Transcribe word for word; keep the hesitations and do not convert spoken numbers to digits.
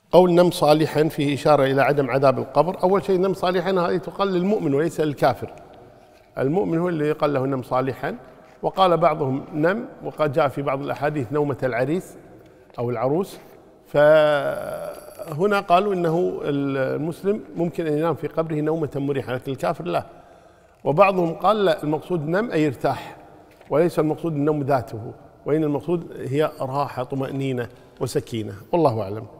قول نم صالحا فيه إشارة إلى عدم عذاب القبر. أول شيء نم صالحا هذه تقال للمؤمن وليس للكافر، المؤمن هو اللي قال له نم صالحا. وقال بعضهم نم، وقد جاء في بعض الأحاديث نومة العريس أو العروس، فهنا قالوا إنه المسلم ممكن أن ينام في قبره نومة مريحة، لكن الكافر لا. وبعضهم قال لا، المقصود نم أي ارتاح، وليس المقصود النوم ذاته، وإن المقصود هي راحة طمأنينة وسكينة، والله أعلم.